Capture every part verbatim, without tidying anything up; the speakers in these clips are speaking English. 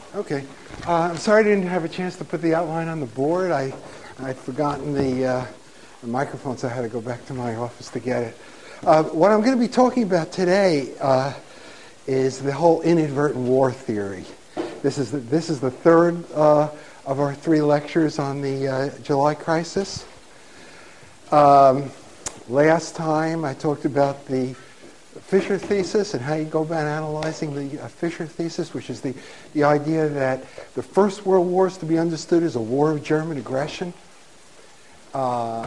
Okay. Uh, I'm sorry I didn't have a chance to put the outline on the board. I, I'd forgotten the, uh, the microphone, so I had to go back to my office to get it. Uh, what I'm going to be talking about today uh, is the whole inadvertent war theory. This is the, this is the third uh, of our three lectures on the uh, July crisis. Um, last time I talked about the Fisher thesis and how you go about analyzing the uh, Fisher thesis, which is the, the idea that the First World War is to be understood as a war of German aggression. Uh,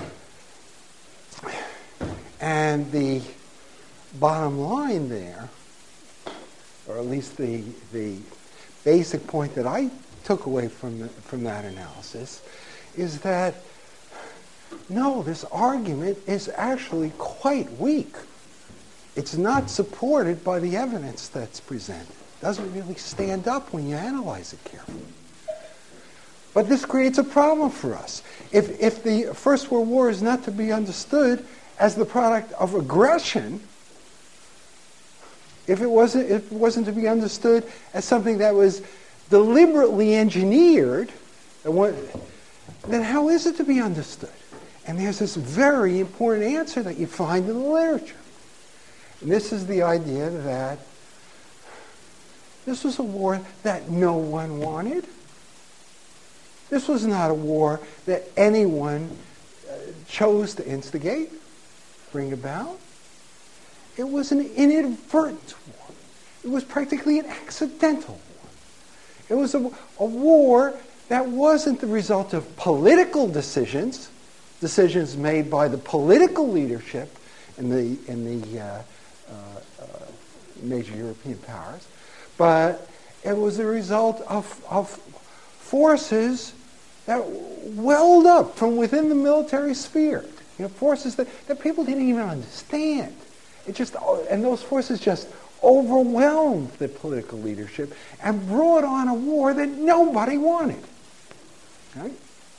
and the bottom line there, or at least the, the basic point that I took away from, the, from that analysis, is that no, this argument is actually quite weak. It's not supported by the evidence that's presented. It doesn't really stand up when you analyze it carefully. But this creates a problem for us. If, if the First World War is not to be understood as the product of aggression, if it wasn't, if it wasn't to be understood as something that was deliberately engineered, then how is it to be understood? And there's this very important answer that you find in the literature. And this is the idea that this was a war that no one wanted. This was not a war that anyone uh, chose to instigate, bring about. It was an inadvertent war. It was practically an accidental war. It was a, a war that wasn't the result of political decisions, decisions made by the political leadership in the in the uh, uh, uh, major European powers, but it was the result of, of forces that welled up from within the military sphere. You know, forces that, that people didn't even understand. It just and those forces just overwhelmed the political leadership and brought on a war that nobody wanted. Right?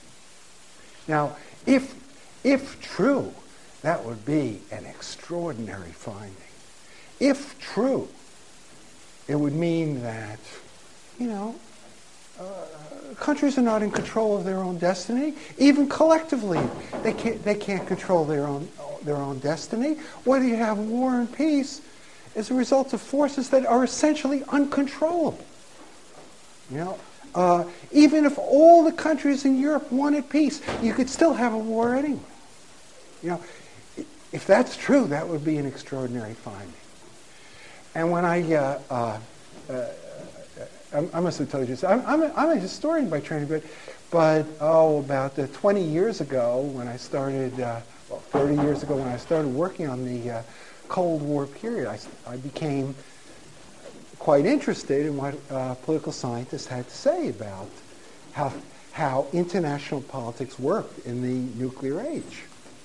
Now, if if true, that would be an extraordinary finding. If true, it would mean that, you know, uh, countries are not in control of their own destiny. Even collectively, they can't they can't control their own their own destiny. Whether you have war and peace is a result of forces that are essentially uncontrollable. You know, uh, even if all the countries in Europe wanted peace, you could still have a war anyway. You know, if that's true, that would be an extraordinary finding. And when I, uh, uh, uh, I, I must have told you this, I'm, I'm, a, I'm a historian by training, but, but oh, about uh, twenty years ago when I started, uh, well, thirty years ago when I started working on the uh, Cold War period, I, I became quite interested in what uh, political scientists had to say about how, how international politics worked in the nuclear age.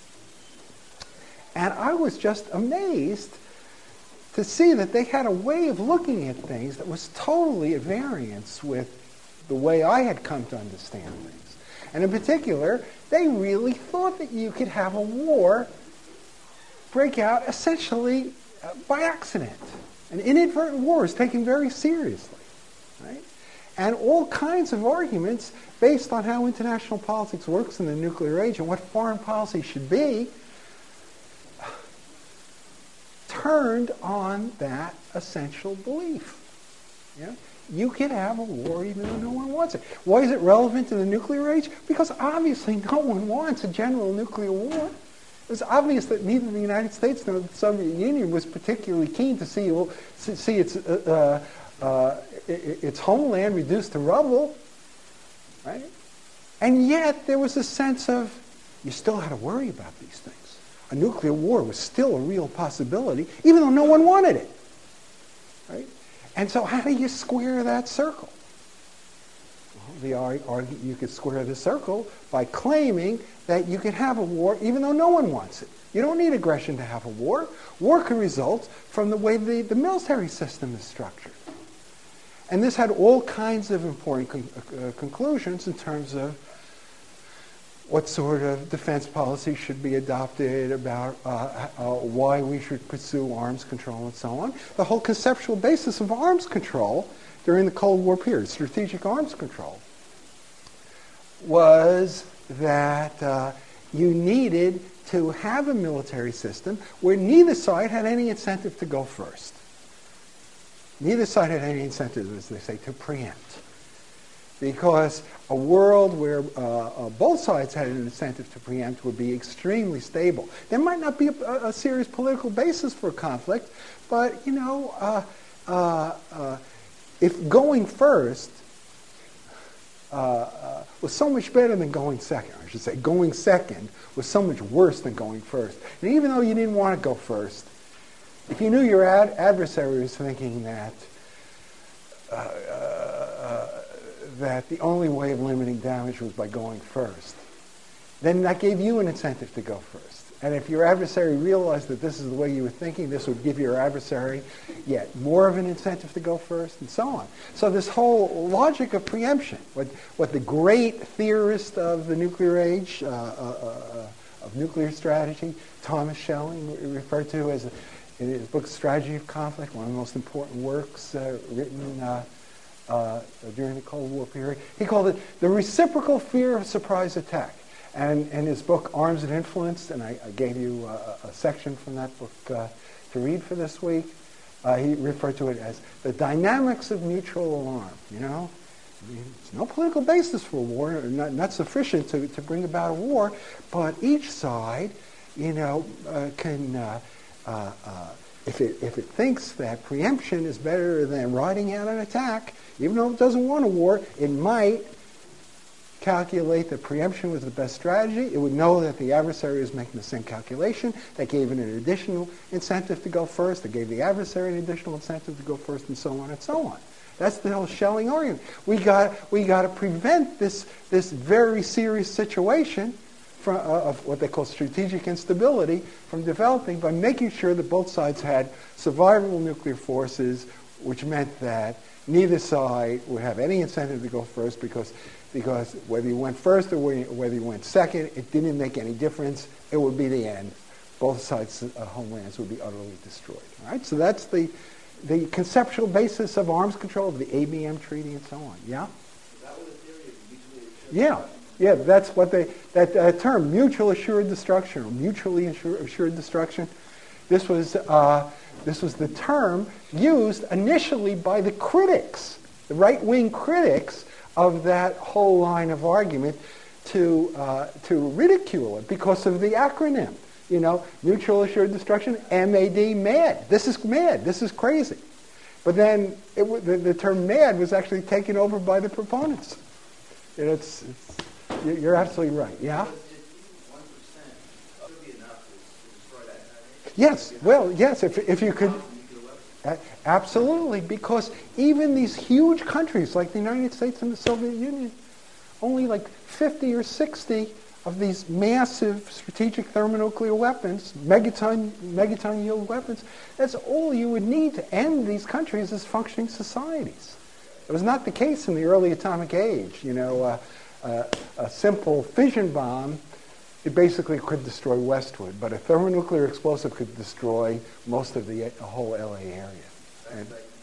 And I was just amazed to see that they had a way of looking at things that was totally at variance with the way I had come to understand things. And in particular, they really thought that you could have a war break out essentially uh, by accident. An inadvertent war is taken very seriously, right? And all kinds of arguments based on how international politics works in the nuclear age and what foreign policy should be turned on that essential belief. Yeah? You can have a war even though no one wants it. Why is it relevant to the nuclear age? Because obviously no one wants a general nuclear war. It was obvious that neither the United States nor the Soviet Union was particularly keen to see, see its, uh, uh, its homeland reduced to rubble. Right? And yet there was a sense of you still had to worry about these things. A nuclear war was still a real possibility, even though no one wanted it. Right? And so how do you square that circle? Well, the argue, you could square the circle by claiming that you can have a war even though no one wants it. You don't need aggression to have a war. War can result from the way the, the military system is structured. And this had all kinds of important con- uh, conclusions in terms of what sort of defense policy should be adopted, about uh, uh, why we should pursue arms control and so on. The whole conceptual basis of arms control during the Cold War period, strategic arms control, was that uh, you needed to have a military system where neither side had any incentive to go first. Neither side had any incentive, as they say, to preempt. Because a world where uh, uh, both sides had an incentive to preempt would be extremely stable. There might not be a, a serious political basis for conflict, but, you know, uh, uh, uh, if going first uh, uh, was so much better than going second, I should say, going second was so much worse than going first. And even though you didn't want to go first, if you knew your ad- adversary was thinking that uh, uh, that the only way of limiting damage was by going first, then that gave you an incentive to go first. And if your adversary realized that this is the way you were thinking, this would give your adversary yet more of an incentive to go first, and so on. So this whole logic of preemption, what, what the great theorist of the nuclear age, uh, uh, uh, of nuclear strategy, Thomas Schelling, referred to as, in his book Strategy of Conflict, one of the most important works uh, written uh, uh, during the Cold War period, he called it the reciprocal fear of surprise attack. And in his book, Arms and Influence, and I, I gave you a, a section from that book uh, to read for this week, uh, he referred to it as the dynamics of mutual alarm, you know? I mean, there's no political basis for war, not, not sufficient to, to bring about a war, but each side, you know, uh, can, uh, uh, uh, if, it, if it thinks that preemption is better than riding out an attack, even though it doesn't want a war, it might calculate that preemption was the best strategy. It would know that the adversary was making the same calculation. That gave it an additional incentive to go first. That gave the adversary an additional incentive to go first, and so on and so on. That's the whole Schelling argument. We got we got to prevent this this very serious situation from, uh, of what they call strategic instability from developing by making sure that both sides had survivable nuclear forces, which meant that neither side would have any incentive to go first because. Because whether you went first or whether you went second, it didn't make any difference. It would be the end. Both sides' uh, homelands would be utterly destroyed. All right? So that's the the conceptual basis of arms control, of the A B M Treaty, and so on. Yeah. That was a theory of mutually assured Yeah. Yeah. That's what they that uh, term, mutual assured destruction, or mutually assured, assured destruction. This was uh, this was the term used initially by the critics, the right-wing critics of that whole line of argument to uh, to ridicule it because of the acronym. You know, mutual assured destruction, M A D, mad. This is mad. This is crazy. But then it, the, the term mad was actually taken over by the proponents. And it's, it's, you're absolutely right. Yeah? Yes. Well, yes, if, if you could... Uh, absolutely, because even these huge countries like the United States and the Soviet Union, only like fifty or sixty of these massive strategic thermonuclear weapons, megaton, megaton yield weapons, that's all you would need to end these countries as functioning societies. It was not the case in the early atomic age. You know, uh, uh, a simple fission bomb, it basically could destroy Westwood, but a thermonuclear explosive could destroy most of the uh, whole L A area. And,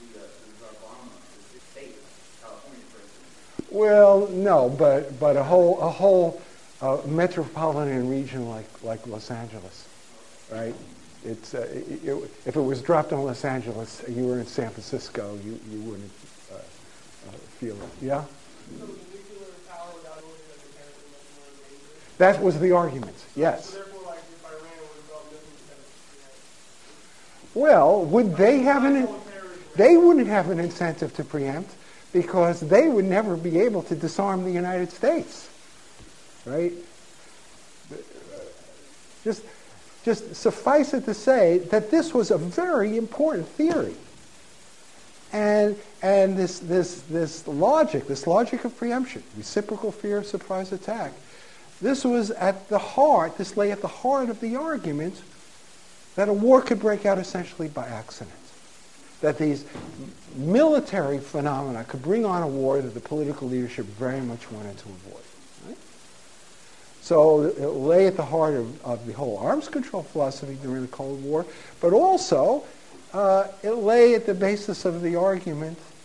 well, no, but but a whole a whole uh, metropolitan region like like Los Angeles, right? It's uh, it, it, if it was dropped on Los Angeles, you were in San Francisco, you you wouldn't uh, uh, feel it. Yeah. That was the argument, yes. Well, would they have an... They wouldn't have an incentive to preempt because they would never be able to disarm the United States, right? Just, just suffice it to say that this was a very important theory. And, and this, this, this logic, this logic of preemption, reciprocal fear of surprise attack, this was at the heart, this lay at the heart of the argument that a war could break out essentially by accident. That these military phenomena could bring on a war that the political leadership very much wanted to avoid. Right? So it lay at the heart of, of the whole arms control philosophy during the Cold War, but also uh, it lay at the basis of the argument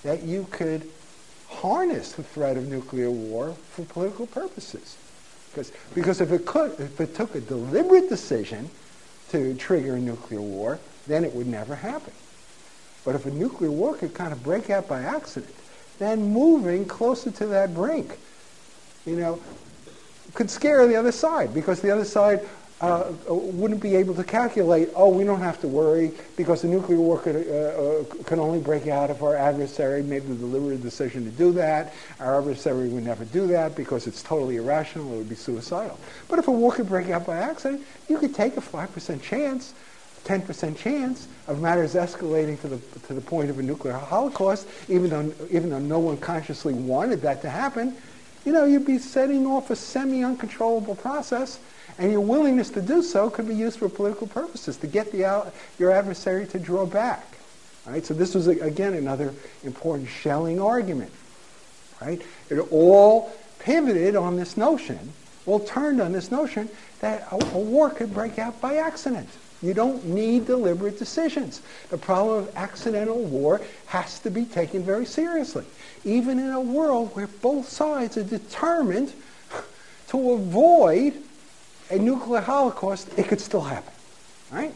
that you could harness the threat of nuclear war for political purposes. Because, because if it could, if it took a deliberate decision to trigger a nuclear war, then it would never happen. But if a nuclear war could kind of break out by accident, then moving closer to that brink, you know, could scare the other side, because the other side uh, wouldn't be able to calculate, oh, we don't have to worry because the nuclear war could, uh, uh, can only break out if our adversary made the deliberate decision to do that. Our adversary would never do that because it's totally irrational. It would be suicidal. But if a war could break out by accident, you could take a five percent chance, ten percent chance of matters escalating to the to the point of a nuclear holocaust, even though even though no one consciously wanted that to happen. You know, you'd be setting off a semi-uncontrollable process, and your willingness to do so could be used for political purposes, to get the your adversary to draw back. Right? So this was, again, another important Schelling argument. Right? It all pivoted on this notion, all turned on this notion that a, a war could break out by accident. You don't need deliberate decisions. The problem of accidental war has to be taken very seriously. Even in a world where both sides are determined to avoid a nuclear holocaust, it could still happen. Right?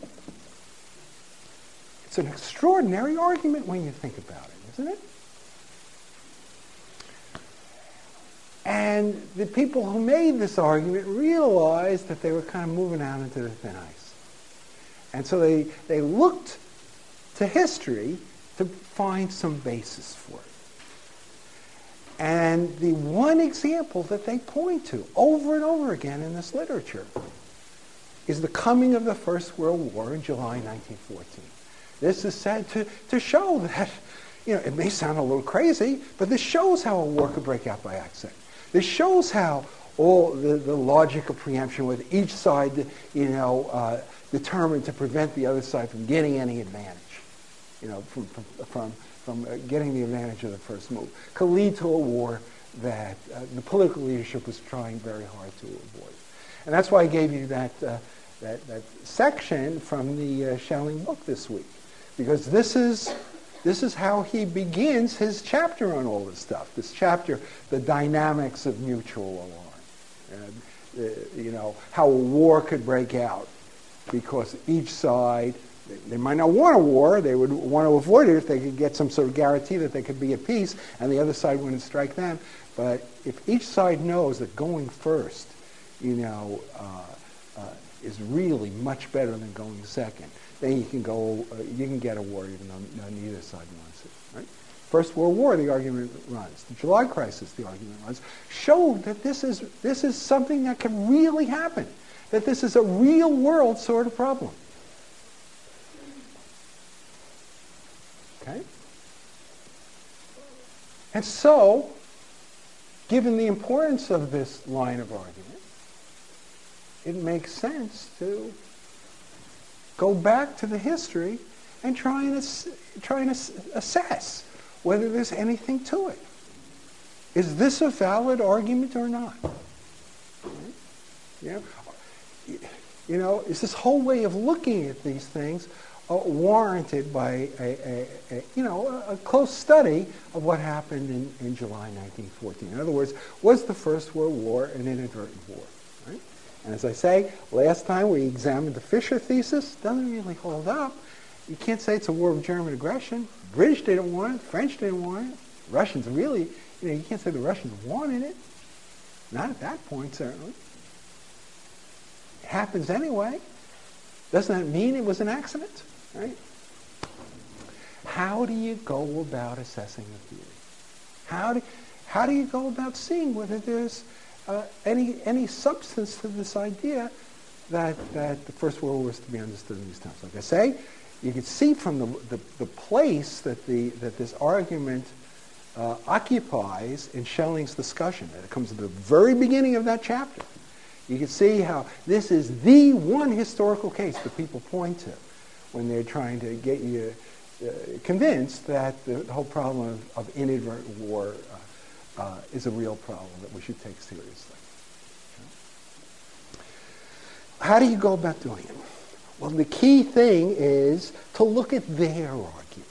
It's an extraordinary argument when you think about it, isn't it? And the people who made this argument realized that they were kind of moving out into the thin ice. And so they, they looked to history to find some basis for it. And the one example that they point to over and over again in this literature is the coming of the First World War in July nineteen fourteen. This is said to, to show that, you know, it may sound a little crazy, but this shows how a war could break out by accident. This shows how all the, the logic of preemption with each side, you know, uh, determined to prevent the other side from getting any advantage, you know, from from from, from uh, getting the advantage of the first move, could lead to a war that uh, the political leadership was trying very hard to avoid. And that's why I gave you that uh, that, that section from the uh, Schelling book this week, because this is this is how he begins his chapter on all this stuff. This chapter, the dynamics of mutual alarm, and, uh, you know, how a war could break out. Because each side, they might not want a war, they would want to avoid it if they could get some sort of guarantee that they could be at peace, and the other side wouldn't strike them. But if each side knows that going first, you know, uh, uh, is really much better than going second, then you can go, uh, you can get a war even though neither side wants it. Right? First World War, the argument runs. The July crisis, the argument runs. Showed that this is this is something that can really happen. That this is a real world sort of problem. Okay? And so, given the importance of this line of argument, it makes sense to go back to the history and try and, ass- try and ass- assess whether there's anything to it. Is this a valid argument or not? Right? Yeah. You know, is this whole way of looking at these things uh, warranted by a, a, a you know a, a close study of what happened in, in July nineteen fourteen? In other words, was the First World War an inadvertent war? Right? And as I say, last time we examined the Fisher thesis, doesn't really hold up. You can't say it's a war of German aggression. British didn't want it. French didn't want it. Russians really, you know, you can't say the Russians wanted it. Not at that point, certainly. Happens anyway. Doesn't that mean it was an accident? Right? How do you go about assessing the theory? How do how do you go about seeing whether there's uh, any any substance to this idea that that the First World War was to be understood in these terms? Like I say, you can see from the the, the place that the that this argument uh, occupies in Schelling's discussion. It comes at the very beginning of that chapter. You can see how this is the one historical case that people point to when they're trying to get you uh, convinced that the, the whole problem of, of inadvertent war uh, uh, is a real problem that we should take seriously. Okay. How do you go about doing it? Well, the key thing is to look at their arguments,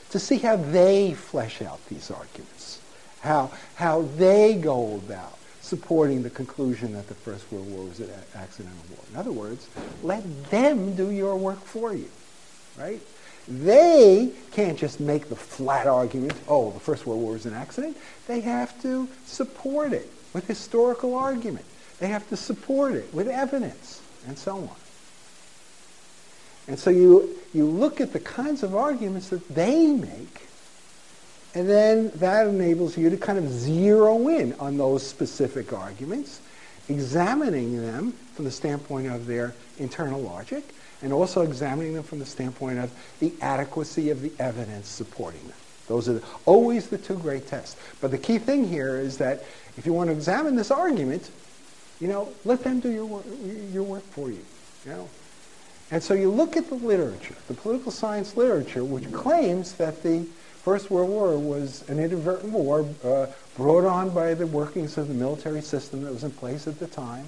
to see how they flesh out these arguments, how, how they go about supporting the conclusion that the First World War was an accidental war. In other words, let them do your work for you, right? They can't just make the flat argument, oh, the First World War is an accident. They have to support it with historical argument. They have to support it with evidence, and so on. And so you, you look at the kinds of arguments that they make, and then that enables you to kind of zero in on those specific arguments, examining them from the standpoint of their internal logic, and also examining them from the standpoint of the adequacy of the evidence supporting them. Those are always the two great tests. But the key thing here is that if you want to examine this argument, you know, let them do your work, your work for you, you know. And so you look at the literature, the political science literature, which claims that the First World War was an inadvertent war uh, brought on by the workings of the military system that was in place at the time.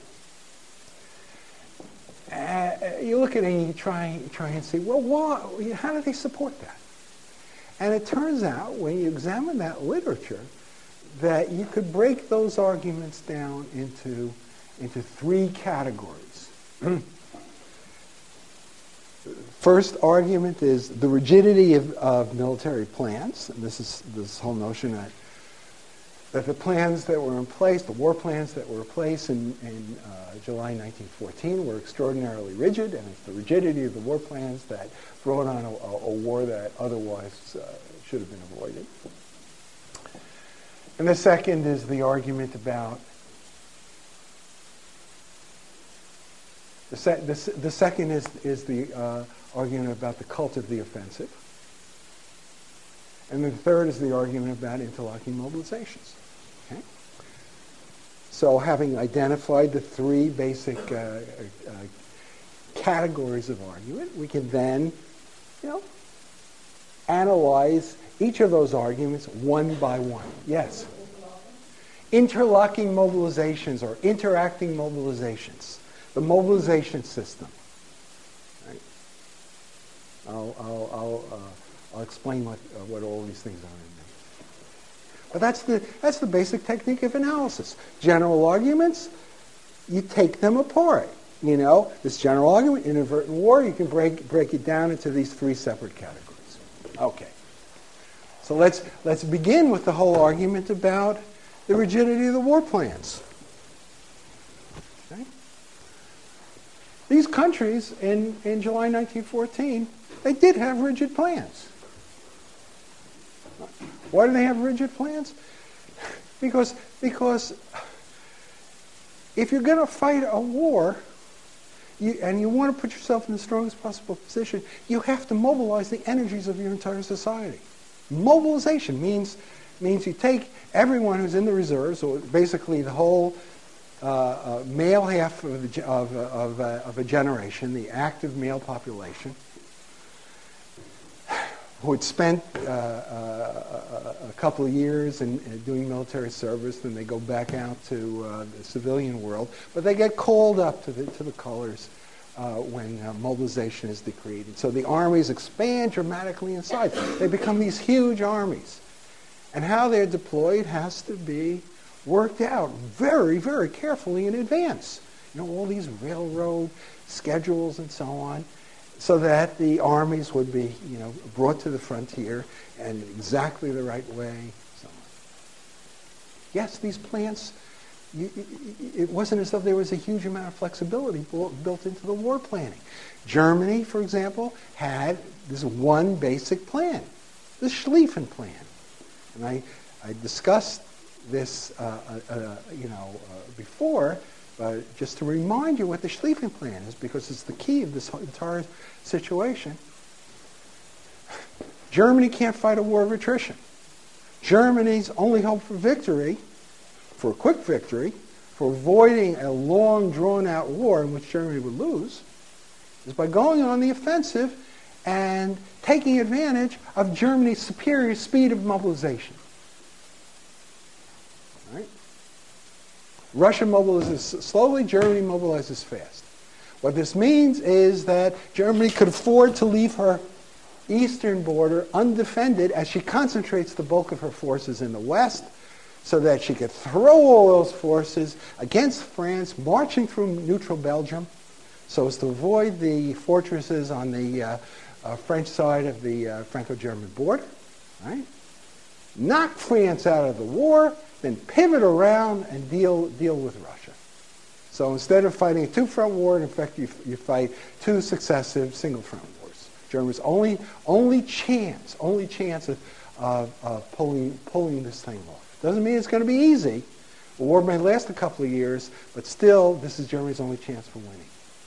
Uh, you look at it and you try, you try and see, well, why, how do they support that? And it turns out, when you examine that literature, that you could break those arguments down into, into three categories. First argument is the rigidity of, of military plans. And this is this whole notion that, that the plans that were in place, the war plans that were in place in, in uh, July nineteen fourteen were extraordinarily rigid, and it's the rigidity of the war plans that brought on a, a, a war that otherwise uh, should have been avoided. And the second is the argument about The, se- the, se- the second is, is the uh, argument about the cult of the offensive. And the third is the argument about interlocking mobilizations. Okay? So having identified the three basic uh, uh, categories of argument, we can then, you know, analyze each of those arguments one by one. Yes? Interlocking mobilizations or interacting mobilizations. The mobilization system. Right? I'll, I'll, I'll, uh, I'll explain what, uh, what all these things are in a minute. But that's the, that's the basic technique of analysis. General arguments, you take them apart. You know, this general argument, inadvertent war, you can break, break it down into these three separate categories. Okay. So let's, let's begin with the whole argument about the rigidity of the war plans. These countries in, in July nineteen fourteen, they did have rigid plans. Why do they have rigid plans? Because, because if you're going to fight a war, you, and you want to put yourself in the strongest possible position, you have to mobilize the energies of your entire society. Mobilization means, means you take everyone who's in the reserves, or basically the whole Uh, uh, male half of, the, of, of, uh, of a generation, the active male population, who had spent uh, uh, a couple of years in, in doing military service, then they go back out to uh, the civilian world, but they get called up to the, to the colors uh, when uh, mobilization is decreed. So the armies expand dramatically in size. They become these huge armies. And how they're deployed has to be worked out very, very carefully in advance. You know, all these railroad schedules and so on, so that the armies would be, you know, brought to the frontier in exactly the right way. So on. Yes, these plans, you, it wasn't as though there was a huge amount of flexibility built into the war planning. Germany, for example, had this one basic plan, the Schlieffen Plan. And I, I discussed this, uh, uh, uh, you know, uh, before, but just to remind you what the Schlieffen Plan is, because it's the key of this entire situation. Germany can't fight a war of attrition. Germany's only hope for victory, for a quick victory, for avoiding a long, drawn-out war in which Germany would lose, is by going on the offensive and taking advantage of Germany's superior speed of mobilization. Right? Russia mobilizes slowly, Germany mobilizes fast. What this means is that Germany could afford to leave her eastern border undefended as she concentrates the bulk of her forces in the west so that she could throw all those forces against France, marching through neutral Belgium so as to avoid the fortresses on the uh, uh, French side of the uh, Franco-German border, right? Knock France out of the war, then pivot around and deal, deal with Russia. So instead of fighting a two-front war, in fact, you, you fight two successive single-front wars. Germany's only, only chance, only chance of, of, of pulling, pulling this thing off. Doesn't mean it's going to be easy. The war may last a couple of years, but still, this is Germany's only chance for winning.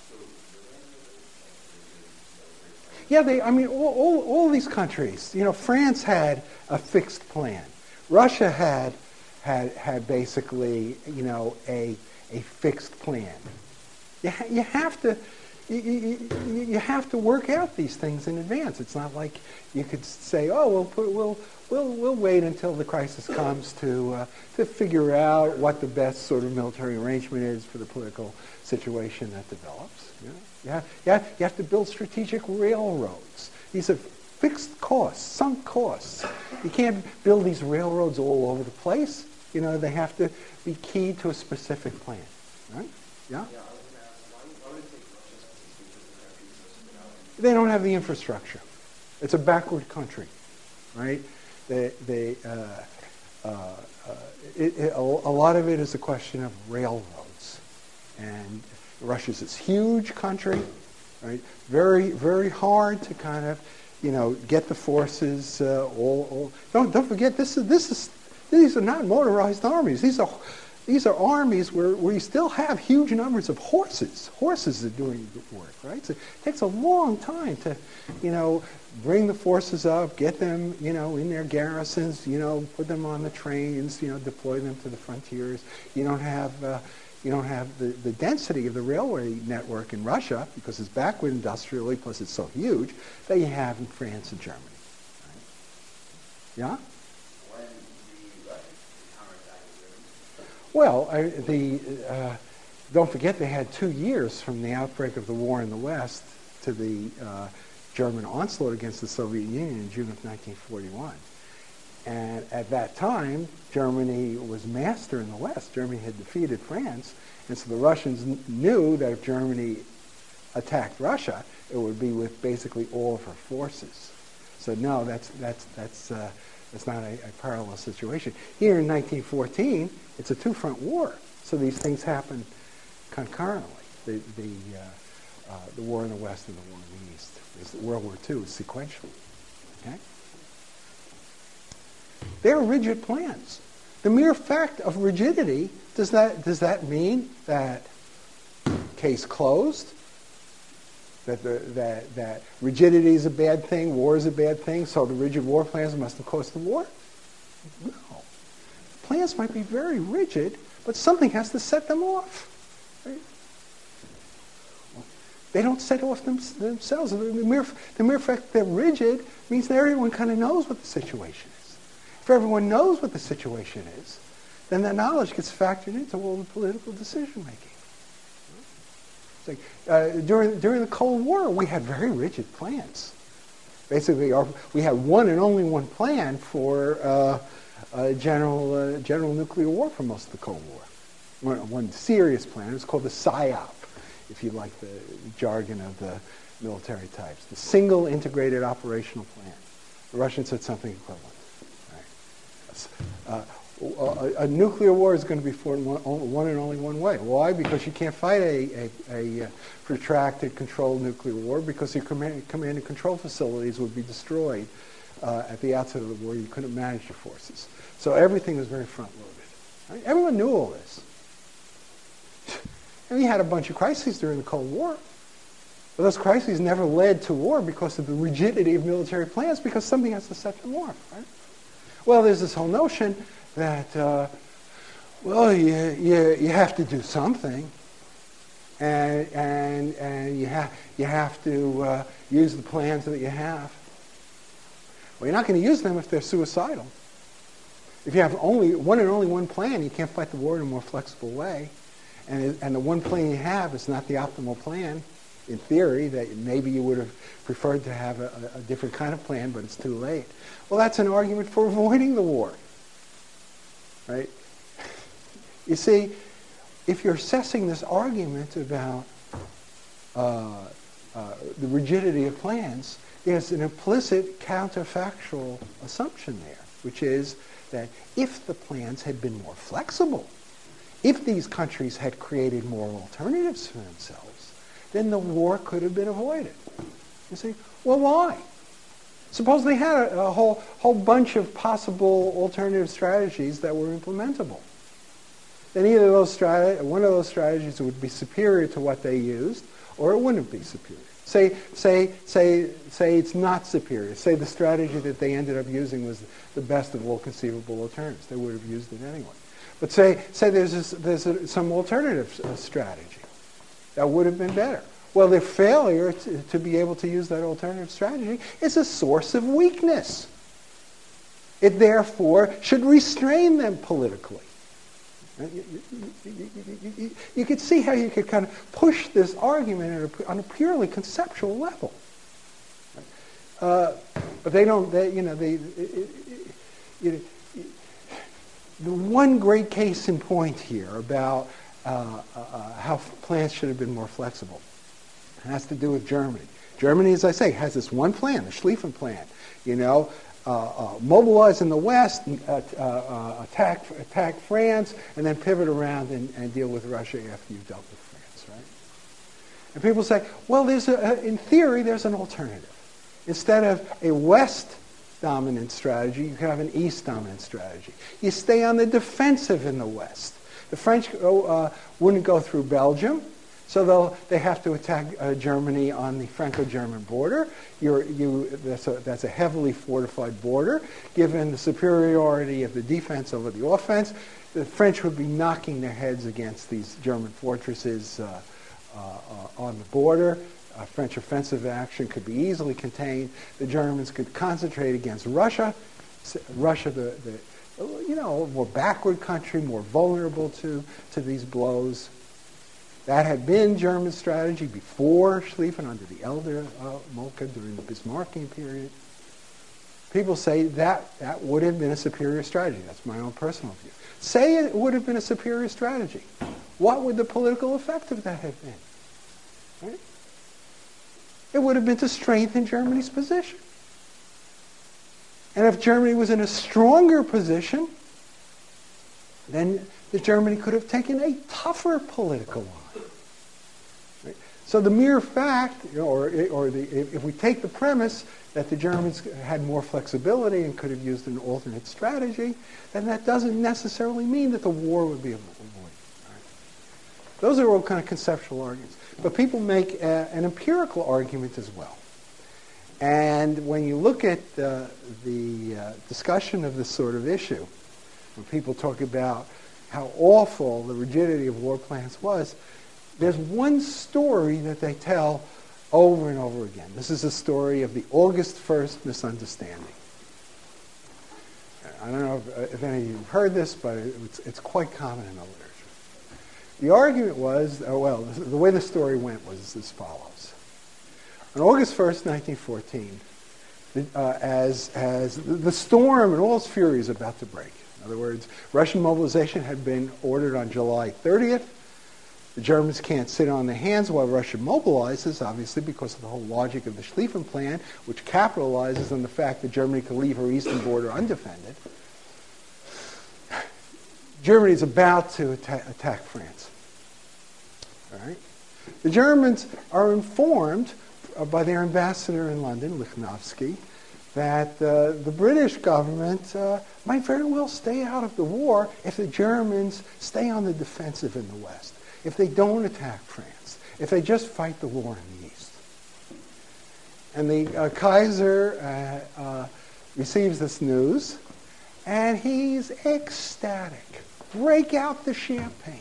Yeah, they, I mean, all, all, all these countries, you know, France had a fixed plan. Russia had, had, had basically, you know, a, a fixed plan. You, ha- you have to, you, you, you have to work out these things in advance. It's not like you could say, oh, we'll put, we'll, we'll, we'll wait until the crisis comes to, uh, to figure out what the best sort of military arrangement is for the political situation that develops. You know? You have, you, have, you have to build strategic railroads. These are fixed costs, sunk costs. You can't build these railroads all over the place. You know, they have to be keyed to a specific plan. Right? Yeah? Yeah, I was going to ask, why, why would it take Russia specifically because the country is so spread out? They don't have the infrastructure. It's a backward country, right? They, they, uh, uh, uh, it, it, a, a lot of it is a question of railroads. And Russia's this huge country, right? Very, very hard to kind of, you know, get the forces uh, all, all. Don't don't forget this is this is these are not motorized armies. These are these are armies where, where you still have huge numbers of horses. Horses are doing the work, right? So it takes a long time to, you know, bring the forces up, get them, you know, in their garrisons, you know, put them on the trains, you know, deploy them to the frontiers. You don't have. Uh, You don't have the, the density of the railway network in Russia because it's backward industrially, plus it's so huge, that you have in France and Germany. Right? Yeah? When the Russians counterattacked Germany? Well, I, the, uh, don't forget they had two years from the outbreak of the war in the West to the uh, German onslaught against the Soviet Union in June of nineteen forty-one. And at that time, Germany was master in the West. Germany had defeated France, and so the Russians n- knew that if Germany attacked Russia, it would be with basically all of her forces. So no, that's that's that's uh, that's not a, a parallel situation. Here in nineteen fourteen, it's a two-front war, so these things happen concurrently. The the uh, uh, the war in the West and the war in the East. Is World War Two is sequential. Okay. They're rigid plans. The mere fact of rigidity, does that, does that mean that case closed? That, the, that, that rigidity is a bad thing, war is a bad thing, so the rigid war plans must have caused the war? No. Plans might be very rigid, but something has to set them off. Right? They don't set off them, themselves. The mere, the mere fact that they're rigid means that everyone kind of knows what the situation is. If everyone knows what the situation is, then that knowledge gets factored into all the political decision making. Like, uh, during during the Cold War, we had very rigid plans. Basically, our, we had one and only one plan for uh, uh, general uh, general nuclear war for most of the Cold War. One, one serious plan. It was called the SIOP, if you like the jargon of the military types. The Single Integrated Operational Plan. The Russians had something equivalent. Uh, a, a nuclear war is going to be fought in one, one and only one way. Why? Because you can't fight a, a, a protracted, controlled nuclear war because your command, command and control facilities would be destroyed uh, at the outset of the war. You couldn't manage your forces. So everything was very front-loaded. Right? Everyone knew all this. And we had a bunch of crises during the Cold War. But those crises never led to war because of the rigidity of military plans, because something has to set them off. Right? Well, there's this whole notion that, uh, well, you, you, you have to do something, and, and, and you, ha- you have to uh, use the plans that you have. Well, you're not going to use them if they're suicidal. If you have only one and only one plan, you can't fight the war in a more flexible way, and, it, and the one plan you have is not the optimal plan, in theory, that maybe you would have preferred to have a, a different kind of plan, but it's too late. Well, that's an argument for avoiding the war, right? You see, if you're assessing this argument about uh, uh, the rigidity of plans, there's an implicit counterfactual assumption there, which is that if the plans had been more flexible, if these countries had created more alternatives for themselves, then the war could have been avoided. You see, well, why? Suppose they had a, a whole whole bunch of possible alternative strategies that were implementable. Then either those strat- one of those strategies would be superior to what they used, or it wouldn't be superior. Say, say, say, say it's not superior. Say the strategy that they ended up using was the best of all conceivable alternatives. They would have used it anyway. But say, say there's, this, there's a, some alternative uh, strategy that would have been better. Well, their failure to, to be able to use that alternative strategy is a source of weakness. It therefore should restrain them politically. You, you, you, you, you, you could see how you could kind of push this argument a, on a purely conceptual level. Uh, but they don't, they, you know, they, it, it, it, it, the one great case in point here about uh, uh, how plans should have been more flexible has to do with Germany. Germany, as I say, has this one plan, the Schlieffen Plan, you know, Uh, uh, mobilize in the West, uh, uh, attack attack France, and then pivot around and, and deal with Russia after you've dealt with France, right? And people say, well, there's a, a, in theory, there's an alternative. Instead of a West-dominant strategy, you can have an East-dominant strategy. You stay on the defensive in the West. The French uh, wouldn't go through Belgium, so they'll, they have to attack uh, Germany on the Franco-German border. You're, you, that's, a, that's a heavily fortified border. Given the superiority of the defense over the offense, the French would be knocking their heads against these German fortresses uh, uh, uh, on the border. Uh, French offensive action could be easily contained. The Germans could concentrate against Russia. Russia, the, the you know, more backward country, more vulnerable to, to these blows. That had been German strategy before Schlieffen, under the elder uh, Moltke during the Bismarckian period. People say that that would have been a superior strategy. That's my own personal view. Say it would have been a superior strategy. What would the political effect of that have been? Right? It would have been to strengthen Germany's position. And if Germany was in a stronger position, then the Germany could have taken a tougher political line. Right? So the mere fact, you know, or, or the, if we take the premise that the Germans had more flexibility and could have used an alternate strategy, then that doesn't necessarily mean that the war would be avoided. Right? Those are all kind of conceptual arguments. But people make a, an empirical argument as well. And when you look at uh, the uh, discussion of this sort of issue, when people talk about how awful the rigidity of war plans was, there's one story that they tell over and over again. This is the story of the August first misunderstanding. I don't know if, if any of you have heard this, but it's, it's quite common in the literature. The argument was, oh, well, the way the story went was as follows. On August first, nineteen fourteen, uh, as, as the storm and all its fury is about to break. In other words, Russian mobilization had been ordered on July thirtieth. The Germans can't sit on their hands while Russia mobilizes, obviously, because of the whole logic of the Schlieffen Plan, which capitalizes on the fact that Germany can leave her eastern border undefended. Germany is about to atta- attack France. All right? The Germans are informed uh, by their ambassador in London, Lichnowsky, that uh, the British government uh, might very well stay out of the war if the Germans stay on the defensive in the West, if they don't attack France, if they just fight the war in the East. And the uh, Kaiser uh, uh, receives this news, and he's ecstatic. Break out the champagne.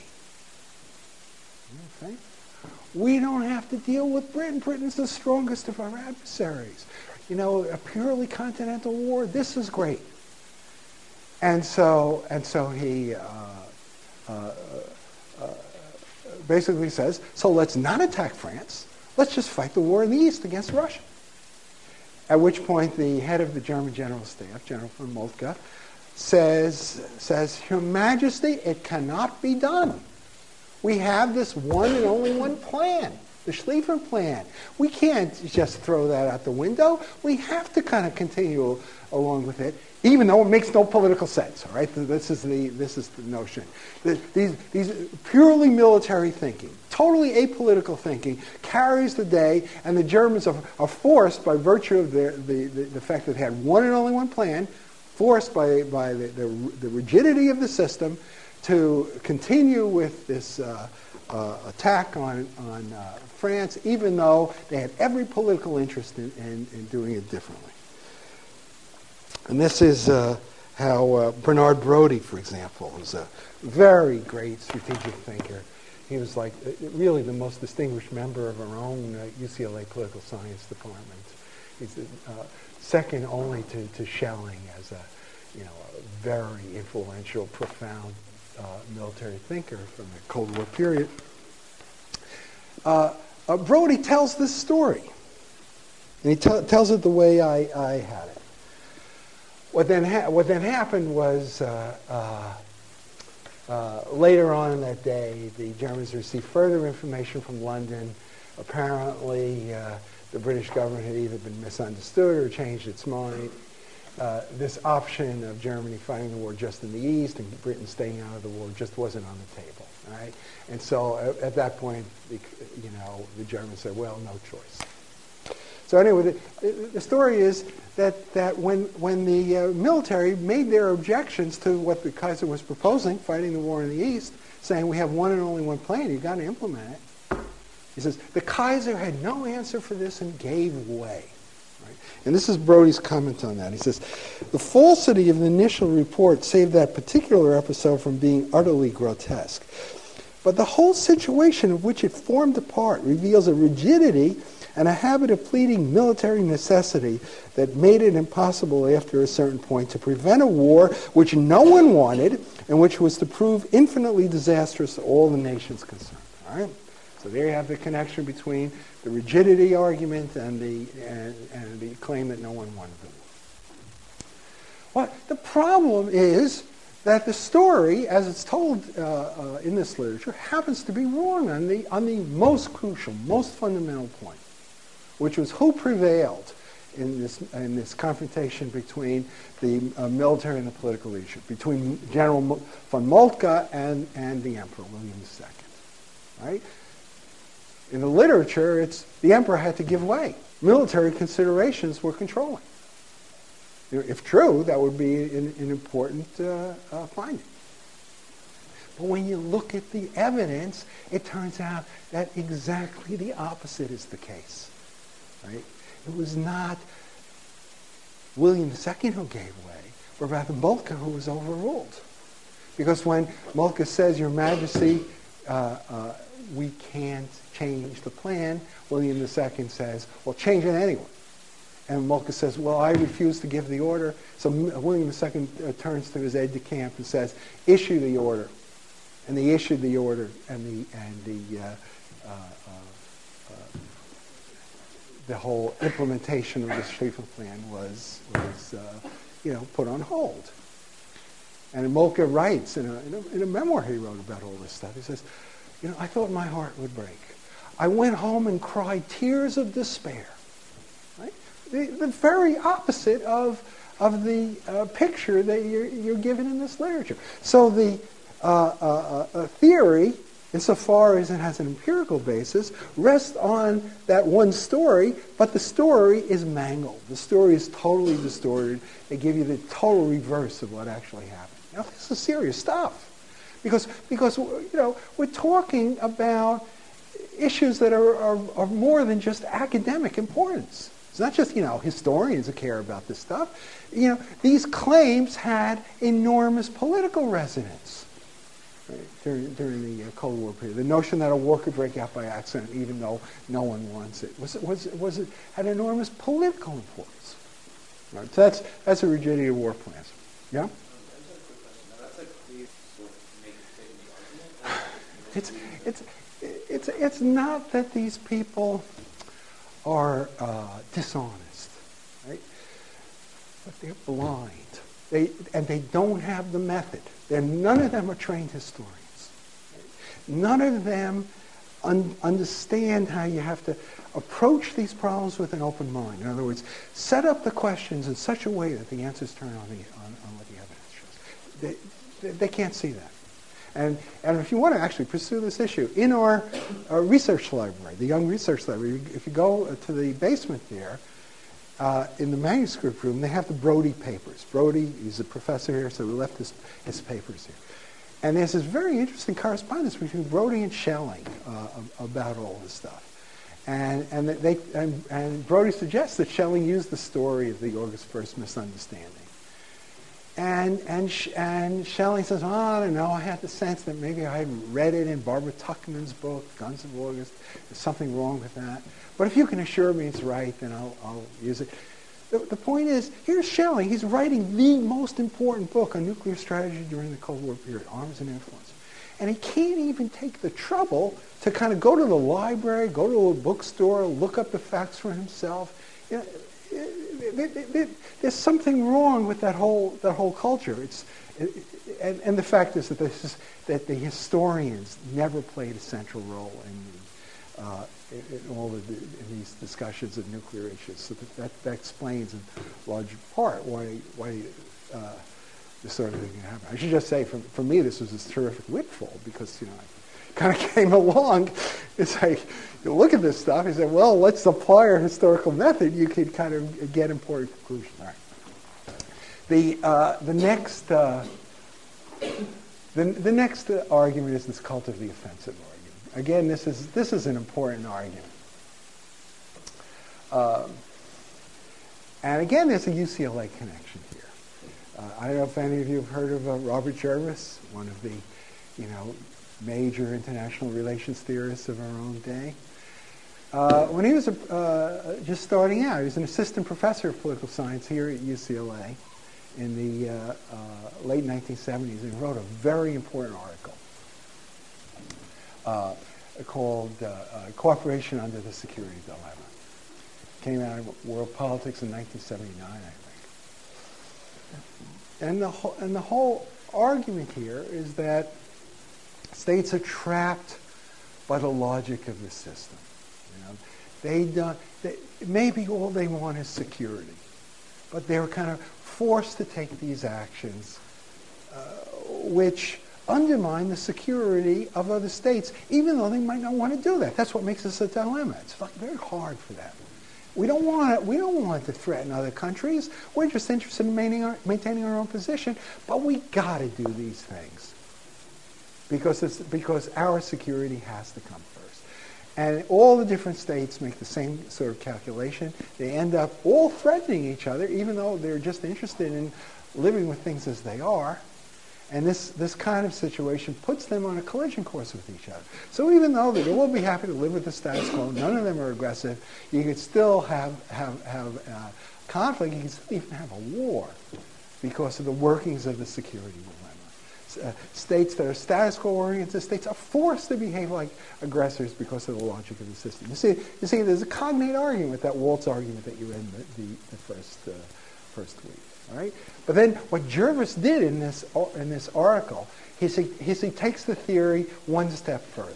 Okay? We don't have to deal with Britain. Britain's the strongest of our adversaries. You know, a purely continental war, this is great. And so, and so he uh, uh, uh, basically says, so let's not attack France. Let's just fight the war in the East against Russia. At which point the head of the German General Staff, General von Moltke, says, says, Your Majesty, it cannot be done. We have this one and only one plan, the Schlieffen Plan. We can't just throw that out the window. We have to kind of continue along with it, even though it makes no political sense. All right, this is the this is the notion. These these purely military thinking, totally apolitical thinking, carries the day, and the Germans are, are forced by virtue of their, the, the the fact that they had one and only one plan, forced by by the the, the rigidity of the system, to continue with this uh, uh, attack on on uh, France, even though they had every political interest in, in, in doing it differently. And this is uh, how uh, Bernard Brodie, for example, was a very great strategic thinker. He was like uh, really the most distinguished member of our own uh, U C L A political science department. He's uh, second only to, to Schelling as a, you know, a very influential, profound uh, military thinker from the Cold War period. Uh, uh, Brodie tells this story, and he t- tells it the way I, I had it. What then, ha- what then happened was uh, uh, uh, later on in that day, the Germans received further information from London. Apparently, uh, the British government had either been misunderstood or changed its mind. Uh, this option of Germany fighting the war just in the East and Britain staying out of the war just wasn't on the table, right? And so at, at that point, the, you know, the Germans said, well, no choice. So anyway, the, the story is that, that when, when the uh, military made their objections to what the Kaiser was proposing, fighting the war in the East, saying we have one and only one plan, you've got to implement it. He says, the Kaiser had no answer for this and gave way. Right? And this is Brodie's comment on that. He says, the falsity of the initial report saved that particular episode from being utterly grotesque. But the whole situation of which it formed a part reveals a rigidity and a habit of pleading military necessity that made it impossible after a certain point to prevent a war which no one wanted and which was to prove infinitely disastrous to all the nations concerned. All right? So there you have the connection between the rigidity argument and the and, and the claim that no one wanted the war. Well, the problem is that the story, as it's told uh, uh, in this literature, happens to be wrong on the on the most crucial, most fundamental point, which was who prevailed in this in this confrontation between the uh, military and the political leadership, between General von Moltke and, and the Emperor, William the Second. Right? In the literature, it's the Emperor had to give way. Military considerations were controlling. If true, that would be an, an important uh, uh, finding. But when you look at the evidence, it turns out that exactly the opposite is the case. Right? It was not William the Second who gave way, but rather Moltke who was overruled. Because when Moltke says, Your Majesty, uh, uh, we can't change the plan, William the Second says, well, change it anyway. And Moltke says, well, I refuse to give the order. So William the Second uh, turns to his aide-de-camp and says, issue the order. And they issued the order, and the and the uh, uh, uh, the whole implementation of the Schlieffen Plan was was uh, you know put on hold. And Moltke writes in a, in a in a memoir he wrote about all this stuff. He says, you know, I thought my heart would break. I went home and cried tears of despair. Right? The, the very opposite of of the uh, picture that you're, you're given in this literature. So the uh, uh, uh, theory, insofar as it has an empirical basis, rests on that one story, but the story is mangled. The story is totally distorted. They give you the total reverse of what actually happened. Now, this is serious stuff. Because, because you know, we're talking about issues that are, are, are more than just academic importance. It's not just, you know, historians who care about this stuff. You know, these claims had enormous political resonance right, during, during the uh, Cold War period. The notion that a war could break out by accident, even though no one wants it, was was was it had enormous political importance. Right? So that's that's a rigidity of war plans. Yeah. It's it's it's it's not that these people are uh, dishonest, right? But they're blind. They, and they don't have the method. They're, none of them are trained historians. None of them un- understand how you have to approach these problems with an open mind. In other words, set up the questions in such a way that the answers turn on, the, on, on what the evidence shows. They, they, they can't see that. And, and if you want to actually pursue this issue, in our, our research library, the Young Research Library, if you go to the basement there, uh, in the manuscript room, they have the Brodie papers. Brodie, he's a professor here, so we left his, his papers here. And there's this very interesting correspondence between Brodie and Schelling uh, about all this stuff. And, and, they, and, and Brodie suggests that Schelling used the story of the August first misunderstanding. And, and, and Schelling says, oh, I don't know, I had the sense that maybe I hadn't read it in Barbara Tuchman's book, Guns of August. There's something wrong with that. But if you can assure me it's right, then I'll, I'll use it. The, the point is, here's Schelling. He's writing the most important book on nuclear strategy during the Cold War period, Arms and Influence. And he can't even take the trouble to kind of go to the library, go to a bookstore, look up the facts for himself. You know, there's something wrong with that whole that whole culture. It's and, and the fact is that this is, that the historians never played a central role in, the, uh, in, in all of the, in these discussions of nuclear issues. So that, that, that explains in large part why why uh, this sort of thing can happen. I should just say, for for me, this was this terrific windfall because you know I kind of came along. It's like, you look at this stuff, he said, well, let's apply our historical method. You could kind of get important conclusions. All right. The, uh, the next, uh, the, the next uh, argument is this cult of the offensive argument. Again, this is, this is an important argument. Um, and again, there's a U C L A connection here. Uh, I don't know if any of you have heard of uh, Robert Jervis, one of the, you know, major international relations theorists of our own day. Uh, when he was a, uh, just starting out, he was an assistant professor of political science here at U C L A in the uh, uh, late nineteen seventies, and wrote a very important article uh, called uh, uh, Cooperation Under the Security Dilemma. Came out in World Politics in nineteen seventy-nine, I think. And the, ho- and the whole argument here is that states are trapped by the logic of the system. You know, they don't. They, maybe all they want is security, but they're kind of forced to take these actions, uh, which undermine the security of other states, even though they might not want to do that. That's what makes this a dilemma. It's like very hard for them. We don't want it. We don't want to threaten other countries. We're just interested in maintaining our, maintaining our own position, but we got to do these things. Because, it's, because our security has to come first. And all the different states make the same sort of calculation. They end up all threatening each other, even though they're just interested in living with things as they are. And this, this kind of situation puts them on a collision course with each other. So even though they'd all be happy to live with the status quo, none of them are aggressive, you could still have, have, have uh, conflict. You can still even have a war because of the workings of the security dilemma. Uh, states that are status quo-oriented states are forced to behave like aggressors because of the logic of the system. You see, you see, there's a cognate argument with that Waltz argument that you read in the, the, the first uh, first week. All right, but then what Jervis did in this in this article, he he, he takes the theory one step further,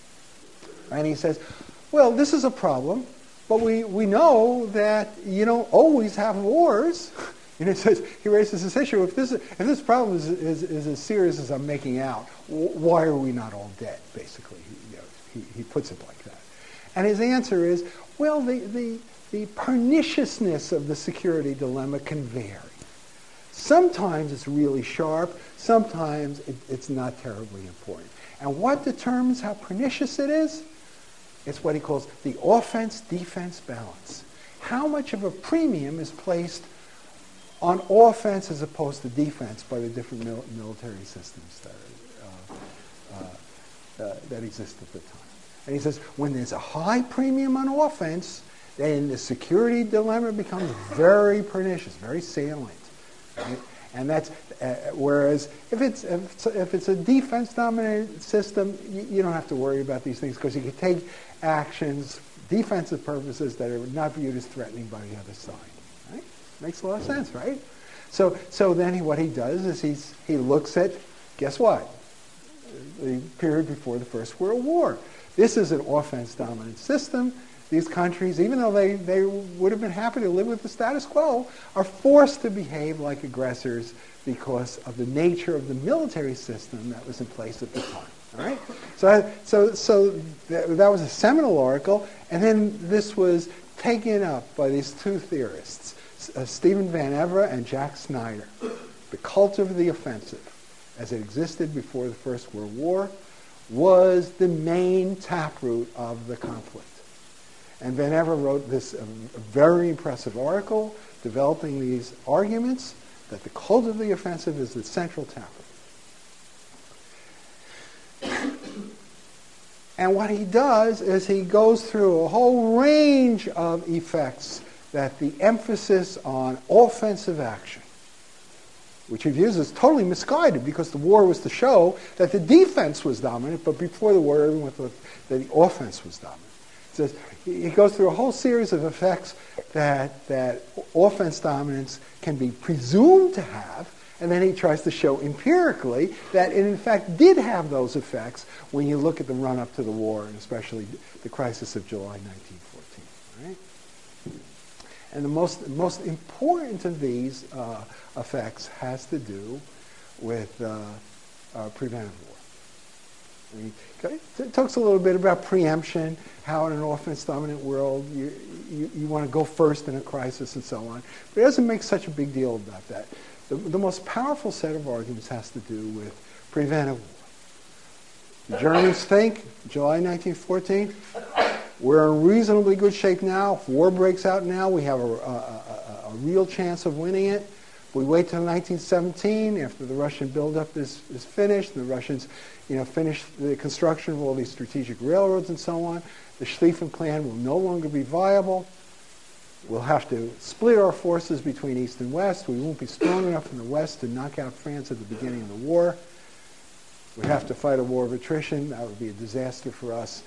and he says, well, this is a problem, but we we know that you don't always have wars. And it says, he raises this issue, if this, if this problem is, is, is as serious as I'm making out, why are we not all dead, basically? He, you know, he, he puts it like that. And his answer is, well, the, the, the perniciousness of the security dilemma can vary. Sometimes it's really sharp, sometimes it, it's not terribly important. And what determines how pernicious it is? It's what he calls the offense-defense balance. How much of a premium is placed on offense as opposed to defense by the different mil- military systems that, are, uh, uh, uh, that exist at the time. And he says, when there's a high premium on offense, then the security dilemma becomes very pernicious, very salient. Right? And that's, uh, whereas if it's, if it's, if it's a defense-dominated system, you, you don't have to worry about these things because you can take actions defensive purposes that are not viewed as threatening by the other side. Right? Makes a lot of sense, right? So, so then he, what he does is he's, he looks at, guess what? The period before the First World War. This is an offense-dominant system. These countries, even though they, they would have been happy to live with the status quo, are forced to behave like aggressors because of the nature of the military system that was in place at the time. All right? So, so, so that, that was a seminal article, and then this was taken up by these two theorists, uh, Stephen Van Evera and Jack Snyder. The cult of the offensive, as it existed before the First World War, was the main taproot of the conflict. And Van Evera wrote this uh, very impressive article developing these arguments that the cult of the offensive is the central taproot. And what he does is he goes through a whole range of effects that the emphasis on offensive action, which he views as totally misguided because the war was to show that the defense was dominant, but before the war, everyone thought that the offense was dominant. He says, he goes through a whole series of effects that, that offense dominance can be presumed to have, and then he tries to show empirically that it in fact did have those effects when you look at the run-up to the war, and especially the crisis of July nineteen fourteen. Right? And the most, most important of these uh, effects has to do with uh, uh, preventive war. I mean, it talks a little bit about preemption, how in an offense-dominant world you, you, you want to go first in a crisis and so on. But it doesn't make such a big deal about that. The, the most powerful set of arguments has to do with preventive war. The Germans think, July nineteen fourteen, we're in reasonably good shape now. If war breaks out now, we have a, a, a, a real chance of winning it. We wait till nineteen seventeen, after the Russian buildup is, is finished, and the Russians, you know, finish the construction of all these strategic railroads and so on. The Schlieffen Plan will no longer be viable. We'll have to split our forces between East and West. We won't be strong enough in the West to knock out France at the beginning of the war. We have to fight a war of attrition. That would be a disaster for us.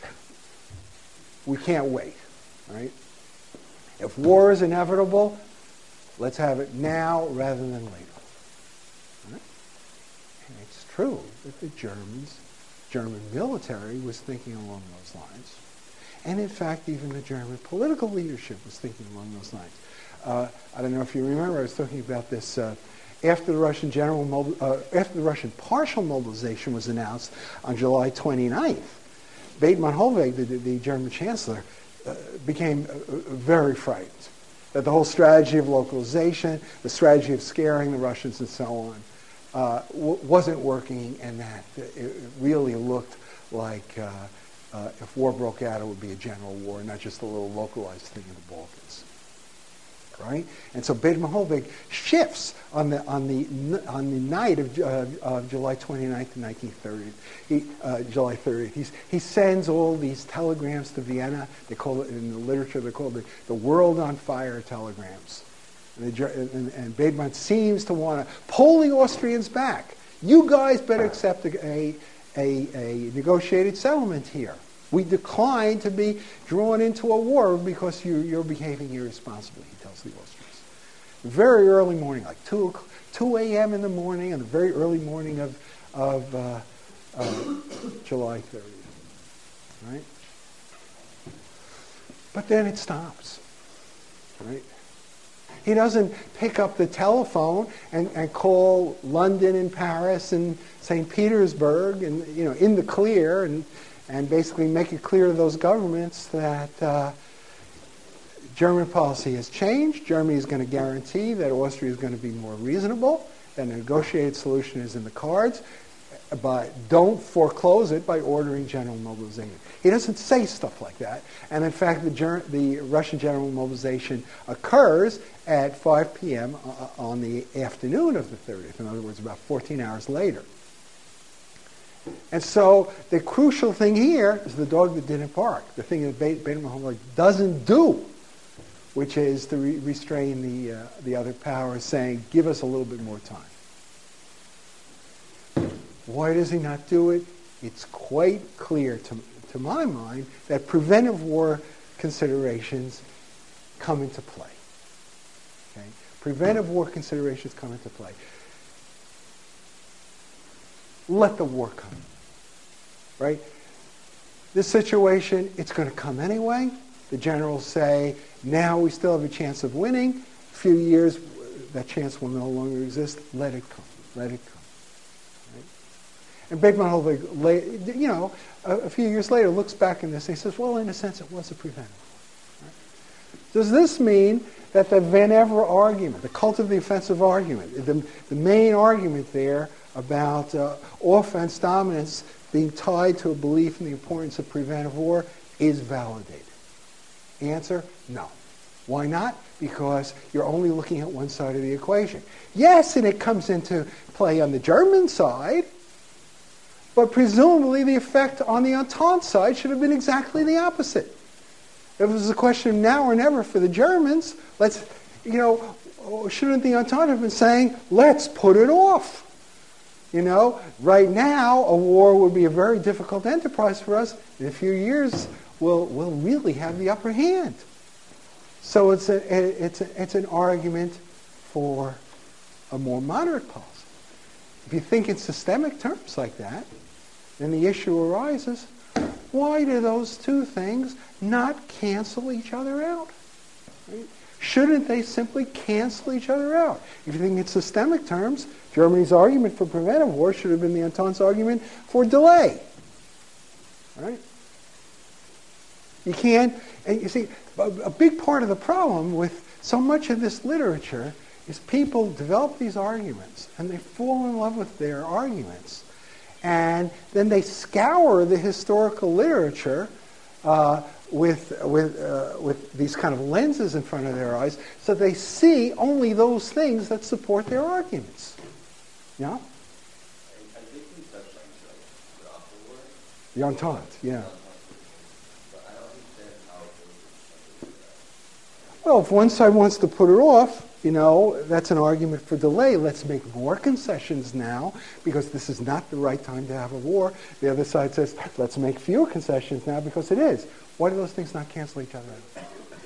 We can't wait, right? If war is inevitable, let's have it now rather than later. Right? And it's true that the Germans, German military was thinking along those lines. And in fact, even the German political leadership was thinking along those lines. Uh, I don't know if you remember, I was talking about this uh, after the Russian general, mobil- uh, after the Russian partial mobilization was announced on July twenty-ninth. Bethmann Hollweg, the, the German chancellor, uh, became uh, very frightened that the whole strategy of localization, the strategy of scaring the Russians and so on, uh, w- wasn't working, and that it really looked like uh, uh, if war broke out, it would be a general war, not just a little localized thing in the Balkans. Right, and so Bethmann Hollweg shifts on the on the on the night of uh, uh, July twenty-ninth, nineteen thirty. He, uh, July thirtieth. He's, he sends all these telegrams to Vienna. They call it in the literature. They call it the, the "world on fire" telegrams. And, the, and, and Bethmann seems to want to pull the Austrians back. You guys better accept a a, a, a negotiated settlement here. We decline to be drawn into a war because you, you're behaving irresponsibly, he tells the Austrians. Very early morning, like two, two a.m. in the morning, on the very early morning of, of uh, uh, July thirtieth. Right? But then it stops. Right? He doesn't pick up the telephone and, and call London and Paris and Saint Petersburg and, you know, in the clear and and basically make it clear to those governments that uh, German policy has changed. Germany is going to guarantee that Austria is going to be more reasonable, that a negotiated solution is in the cards, but don't foreclose it by ordering general mobilization. He doesn't say stuff like that. And in fact, the, Ger- the Russian general mobilization occurs at five p.m. on the afternoon of the thirtieth, in other words, about fourteen hours later. And so the crucial thing here is the dog that didn't bark, the thing that Bethmann Hollweg doesn't do, which is to re- restrain the, uh, the other powers, saying, give us a little bit more time. Why does he not do it? It's quite clear to, to my mind that preventive war considerations come into play. Okay? Preventive war considerations come into play. Let the war come. Right? This situation, it's going to come anyway. The generals say, now we still have a chance of winning. A few years, that chance will no longer exist. Let it come. Let it come. Right? And Beckman Hollweg, you know, a, a few years later looks back in this and he says, well, in a sense, it was a preventive war. Right? Does this mean that the Vannevar argument, the cult of the offensive argument, the, the main argument there about uh, offense dominance being tied to a belief in the importance of preventive war is validated? Answer, no. Why not? Because you're only looking at one side of the equation. Yes, and it comes into play on the German side, but presumably the effect on the Entente side should have been exactly the opposite. If it was a question of now or never for the Germans, let's, you know, shouldn't the Entente have been saying, let's put it off? You know, right now, a war would be a very difficult enterprise for us. In a few years, we'll, we'll really have the upper hand. So it's, a, it's, a, it's an argument for a more moderate policy. If you think in systemic terms like that, then the issue arises, why do those two things not cancel each other out? Right? Shouldn't they simply cancel each other out? If you think in systemic terms, Germany's argument for preventive war should have been the Entente's argument for delay. Right? You can't, and you see, a, a big part of the problem with so much of this literature is people develop these arguments and they fall in love with their arguments. And then they scour the historical literature uh, with, with, uh, with these kind of lenses in front of their eyes, so they see only those things that support their arguments. Yeah? I, I think we touched on the Alpha War. The Entente, yeah. But I don't understand how it goes. Well, if one side wants to put it off, you know, that's an argument for delay. Let's make more concessions now because this is not the right time to have a war. The other side says, let's make fewer concessions now because it is. Why do those things not cancel each other out?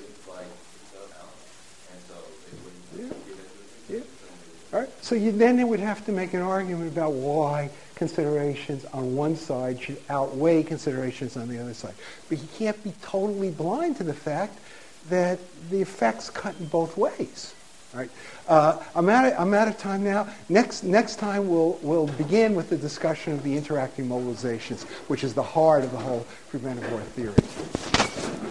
Yeah. Yeah. All right. So you, then they would have to make an argument about why considerations on one side should outweigh considerations on the other side. But you can't be totally blind to the fact that the effects cut in both ways. All right. Uh, I'm, out of, I'm out of time now. Next, next time we'll, we'll begin with the discussion of the interacting mobilizations, which is the heart of the whole preventive war theory.